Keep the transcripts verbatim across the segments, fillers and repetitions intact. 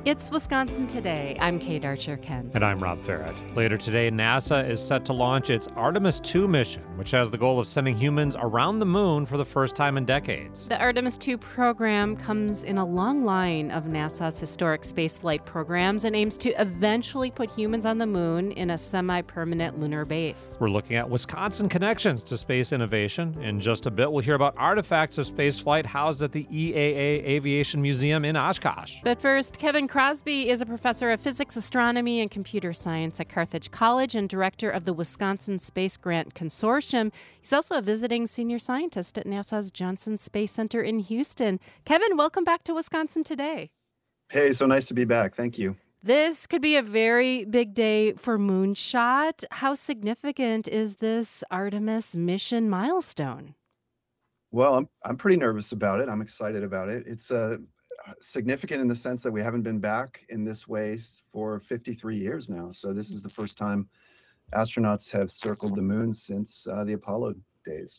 It's Wisconsin Today. I'm Kate Archer-Kent. And I'm Rob Farrett. Later today, NASA is set to launch its Artemis two mission, which has the goal of sending humans around the moon for the first time in decades. The Artemis two program comes in a long line of NASA's historic spaceflight programs and aims to eventually put humans on the moon in a semi-permanent lunar base. We're looking at Wisconsin connections to space innovation. In just a bit, we'll hear about artifacts of spaceflight housed at the E A A Aviation Museum in Oshkosh. But first, Kevin Crosby is a professor of physics, astronomy, and computer science at Carthage College and director of the Wisconsin Space Grant Consortium. He's also a visiting senior scientist at NASA's Johnson Space Center in Houston. Kevin, welcome back to Wisconsin Today. Hey, so nice to be back. Thank you. This could be a very big day for Moonshot. How significant is this Artemis mission milestone? Well, I'm I'm pretty nervous about it. I'm excited about it. It's uh, significant in the sense that we haven't been back in this way s- for fifty-three years now. So this is the first time astronauts have circled the moon since uh, the Apollo days.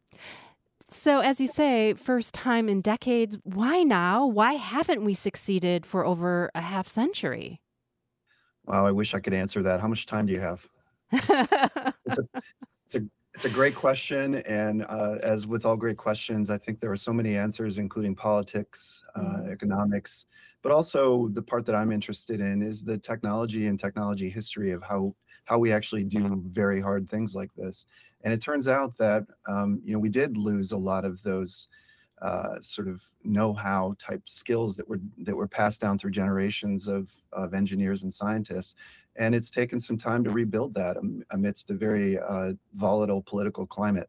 So, as you say, first time in decades. Why now? Why haven't we succeeded for over a half century? Wow, I wish I could answer that. How much time do you have? It's it's a it's a it's a great question, and uh, as with all great questions, I think there are so many answers, including politics, uh, Mm. economics, but also the part that I'm interested in is the technology and technology history of how how we actually do very hard things like this. And it turns out that um, you know we did lose a lot of those uh, sort of know-how type skills that were that were passed down through generations of of engineers and scientists. And it's taken some time to rebuild that am- amidst a very uh, volatile political climate.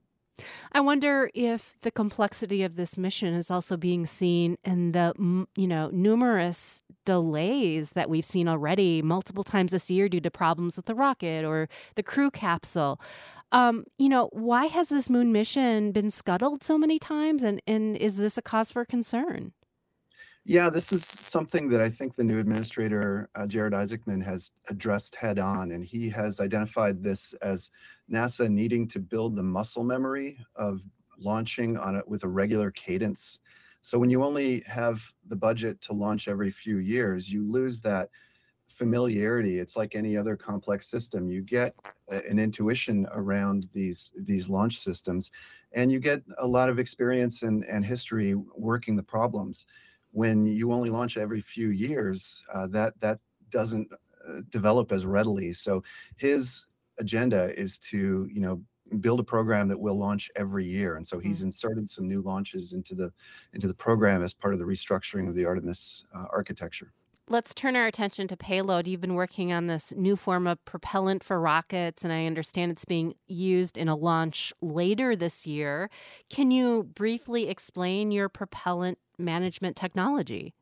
I wonder if the complexity of this mission is also being seen in the, mm, you know, numerous delays that we've seen already multiple times this year due to problems with the rocket or the crew capsule. Um, you know, why has this moon mission been scuttled so many times, and, and is this a cause for concern? Yeah, this is something that I think the new administrator, uh, Jared Isaacman, has addressed head on, and he has identified this as NASA needing to build the muscle memory of launching on it with a regular cadence. So when you only have the budget to launch every few years, you lose that familiarity. It's like any other complex system. You get a- an intuition around these these launch systems, and you get a lot of experience and, and history working the problems. When you only launch every few years, uh, that that doesn't uh, develop as readily. So his agenda is to, you know, build a program that will launch every year. And so he's inserted some new launches into the into the program as part of the restructuring of the Artemis uh, architecture. Let's turn our attention to payload. You've been working on this new form of propellant for rockets, and I understand it's being used in a launch later this year. Can you briefly explain your propellant management technology?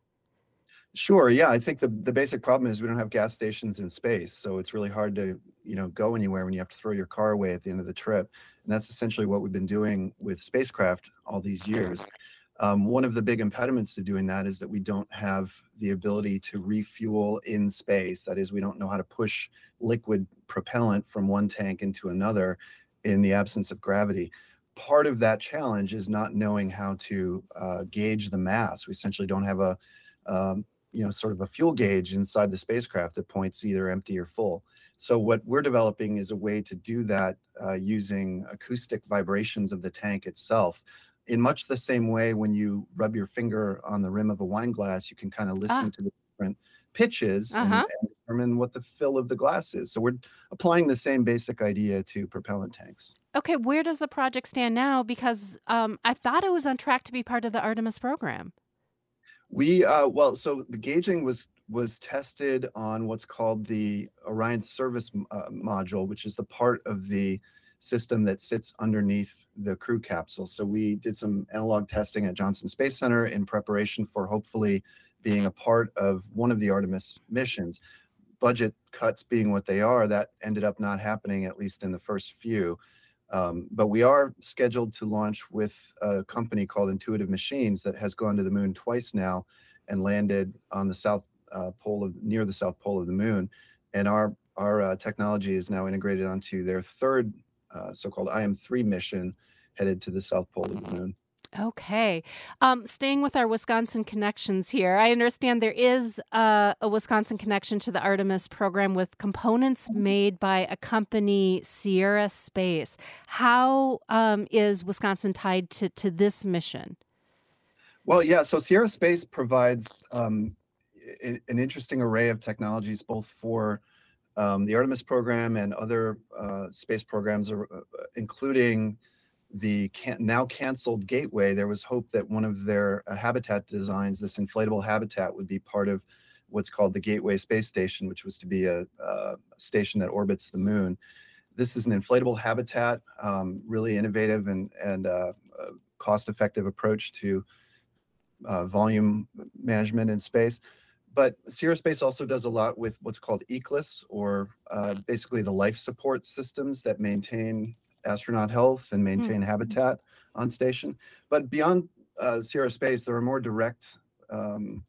Sure. Yeah, I think the the basic problem is we don't have gas stations in space, so it's really hard to, you know, go anywhere when you have to throw your car away at the end of the trip. And that's essentially what we've been doing with spacecraft all these years. Um, one of the big impediments to doing that is that we don't have the ability to refuel in space. That is, we don't know how to push liquid propellant from one tank into another in the absence of gravity. Part of that challenge is not knowing how to uh, gauge the mass. We essentially don't have a um, you know, sort of a fuel gauge inside the spacecraft that points either empty or full. So what we're developing is a way to do that uh, using acoustic vibrations of the tank itself. In much the same way, when you rub your finger on the rim of a wine glass, you can kind of Ah, listen to the different pitches and, uh-huh. and determine what the fill of the glass is. So we're applying the same basic idea to propellant tanks. Okay, where does the project stand now? Because um, I thought it was on track to be part of the Artemis program. We uh, well, so the gauging was was tested on what's called the Orion Service m- uh, Module, which is the part of the system that sits underneath the crew capsule. So we did some analog testing at Johnson Space Center in preparation for hopefully being a part of one of the Artemis missions. Budget cuts being what they are, that ended up not happening, at least in the first few. Um, but we are scheduled to launch with a company called Intuitive Machines that has gone to the moon twice now and landed on the south uh, pole of near the south pole of the moon. And our our uh, technology is now integrated onto their third uh, so-called I M three mission headed to the south pole of the moon. Okay. Um, staying with our Wisconsin connections here, I understand there is uh, a Wisconsin connection to the Artemis program with components made by a company, Sierra Space. How um, is Wisconsin tied to, to this mission? Well, yeah, so Sierra Space provides um, i- an interesting array of technologies, both for um, the Artemis program and other uh, space programs, uh, uh, including the can- now canceled Gateway. There was hope that one of their uh, habitat designs, this inflatable habitat, would be part of what's called the Gateway Space Station, which was to be a, a station that orbits the moon. This is an inflatable habitat, um, really innovative and, and uh, uh, cost-effective approach to uh, volume management in space. But Sierra Space also does a lot with what's called ECLIS, or uh, basically the life support systems that maintain astronaut health and Hmm. maintain habitat on station. But beyond uh, Sierra Space, there are more direct um,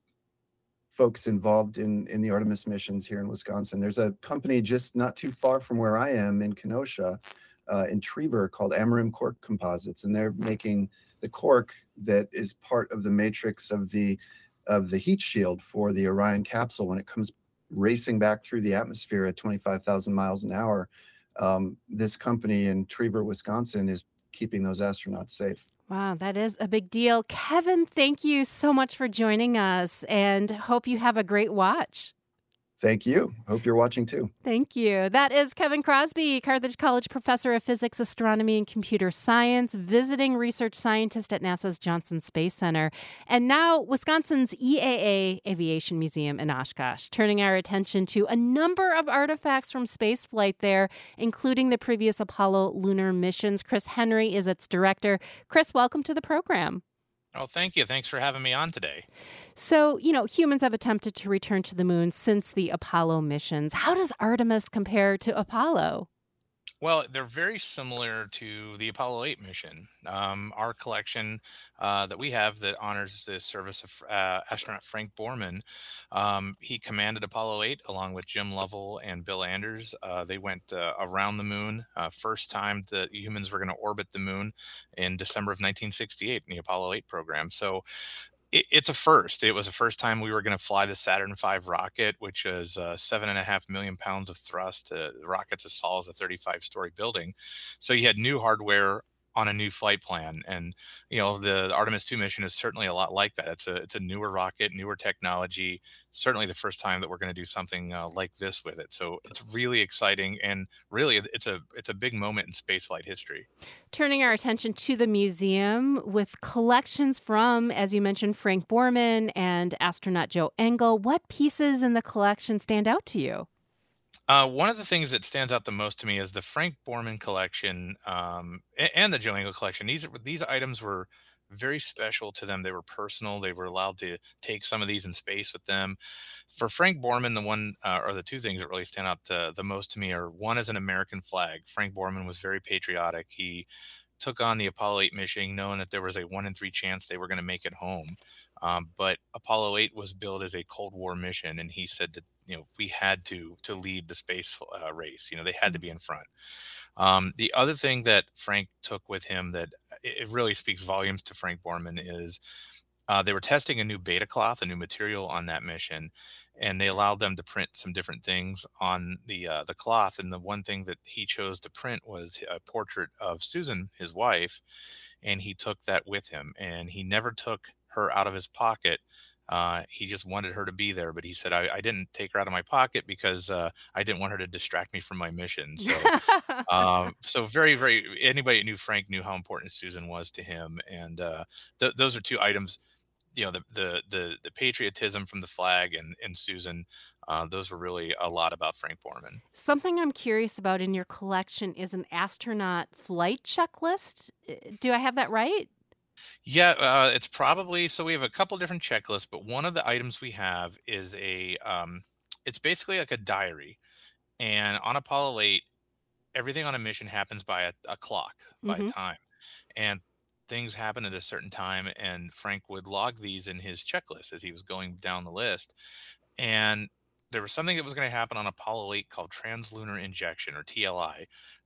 folks involved in, in the Artemis missions here in Wisconsin. There's a company just not too far from where I am in Kenosha, uh, in Trevor, called Amarim Cork Composites, and they're making the cork that is part of the matrix of the of the heat shield for the Orion capsule when it comes racing back through the atmosphere at twenty-five thousand miles an hour. Um, this company in Trevor, Wisconsin, is keeping those astronauts safe. Wow, that is a big deal. Kevin, thank you so much for joining us and hope you have a great watch. Thank you. Hope you're watching too. Thank you. That is Kevin Crosby, Carthage College professor of physics, astronomy, and computer science, visiting research scientist at NASA's Johnson Space Center, and now Wisconsin's E A A Aviation Museum in Oshkosh, turning our attention to a number of artifacts from spaceflight there, including the previous Apollo lunar missions. Chris Henry is its director. Chris, welcome to the program. Oh, thank you. Thanks for having me on today. So, you know, humans have attempted to return to the moon since the Apollo missions. How does Artemis compare to Apollo? Well, they're very similar to the Apollo eight mission. Um, our collection uh, that we have that honors the service of uh, astronaut Frank Borman, um, he commanded Apollo eight along with Jim Lovell and Bill Anders. Uh, they went uh, around the moon. Uh, first time that humans were going to orbit the moon in December of nineteen sixty-eight in the Apollo eight program. So it, it's a first. It was the first time we were going to fly the Saturn five rocket, which is uh, seven and a half million pounds of thrust. Uh, the rocket's as tall as a thirty-five story building. So you had new hardware on a new flight plan. And, you know, the, the Artemis two mission is certainly a lot like that. It's a, it's a newer rocket, newer technology, certainly the first time that we're going to do something uh, like this with it. So it's really exciting. And really, it- it's a, it's a big moment in spaceflight history. Turning our attention to the museum with collections from, as you mentioned, Frank Borman and astronaut Joe Engle. What pieces in the collection stand out to you? Uh, one of the things that stands out the most to me is the Frank Borman collection, um, a- and the Joe Engel collection. These these items were very special to them. They were personal. They were allowed to take some of these in space with them. For Frank Borman, the one uh, or the two things that really stand out uh, the most to me are, one is an American flag. Frank Borman was very patriotic. He took on the Apollo eight mission knowing that there was a one in three chance they were going to make it home. Um, but Apollo eight was billed as a Cold War mission, and he said that, you know, we had to to lead the space uh, race. You know, they had to be in front. Um, the other thing that Frank took with him that it it really speaks volumes to Frank Borman is uh, they were testing a new beta cloth, a new material on that mission, and they allowed them to print some different things on the uh, the cloth. And the one thing that he chose to print was a portrait of Susan, his wife, and he took that with him. And he never took her out of his pocket. Uh, he just wanted her to be there, but he said, I, I didn't take her out of my pocket because uh, I didn't want her to distract me from my mission. So, um, so very, very, anybody that knew Frank knew how important Susan was to him. And uh, th- those are two items, you know, the, the, the, the patriotism from the flag and, and Susan, uh, those were really a lot about Frank Borman. Something I'm curious about in your collection is an astronaut flight checklist. Uh, Do I have that right? Yeah, uh, it's probably, so we have a couple different checklists, but one of the items we have is a, um, it's basically like a diary. And on Apollo eight, everything on a mission happens by a, a clock, by a Hmm. time. And things happen at a certain time. And Frank would log these in his checklist as he was going down the list. And there was something that was going to happen on Apollo eight called translunar injection, or T L I.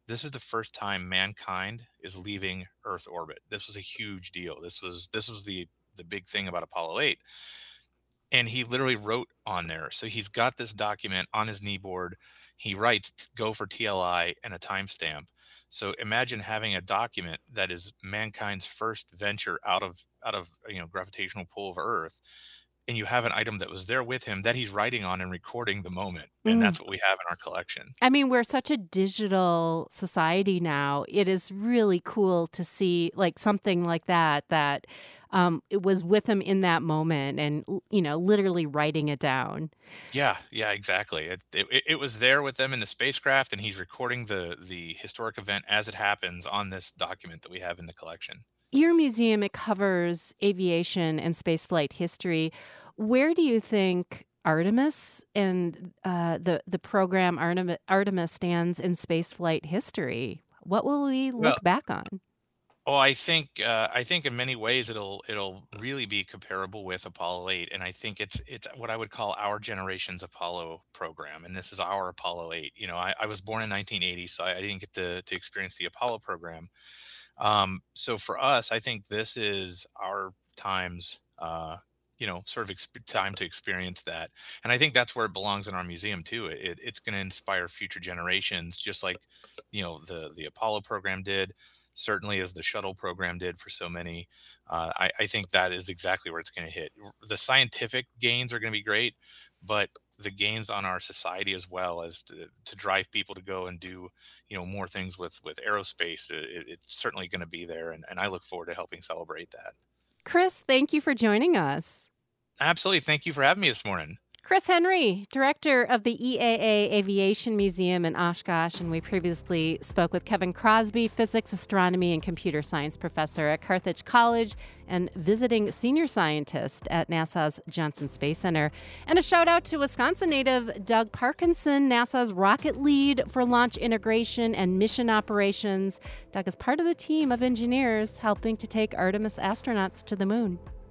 this is the first time mankind is leaving Earth orbit. This was a huge deal. This was this was the the big thing about Apollo eight. And he literally wrote on there. So he's got this document on his kneeboard. He writes t- go for T L I and a timestamp. So imagine having a document that is mankind's first venture out of out of you know gravitational pull of Earth, and you have an item that was there with him that he's writing on and recording the moment. And Mm. that's what we have in our collection. I mean, we're such a digital society now. It is really cool to see like something like that, that um, it was with him in that moment and, l- you know, literally writing it down. Yeah, yeah, exactly. It, it it was there with them in the spacecraft, and he's recording the the historic event as it happens on this document that we have in the collection. Your museum, it covers aviation and spaceflight history. Where do you think Artemis and uh, the, the program Artemis, Artemis stands in spaceflight history? What will we Well, look back on? oh, I think uh, I think in many ways it'll it'll really be comparable with Apollo eight, and I think it's it's what I would call our generation's Apollo program, and this is our Apollo eight. You know, I, I was born in nineteen eighty, so I, I didn't get to to experience the Apollo program. Um, so for us, I think this is our time's, uh, you know, sort of exp- time to experience that. And I think that's where it belongs in our museum too. It, it- it's going to inspire future generations, just like, you know, the the Apollo program did, certainly as the shuttle program did for so many. Uh, I, I think that is exactly where it's going to hit. The scientific gains are going to be great, but the gains on our society as well as to, to drive people to go and do you know more things with with aerospace, it, it's certainly going to be there, and, and I look forward to helping celebrate that. Chris, thank you for joining us. Absolutely, thank you for having me this morning. Chris Henry, director of the E A A Aviation Museum in Oshkosh, and we previously spoke with Kevin Crosby, physics, astronomy, and computer science professor at Carthage College and visiting senior scientist at NASA's Johnson Space Center. And a shout out to Wisconsin native Doug Parkinson, NASA's rocket lead for launch integration and mission operations. Doug is part of the team of engineers helping to take Artemis astronauts to the moon.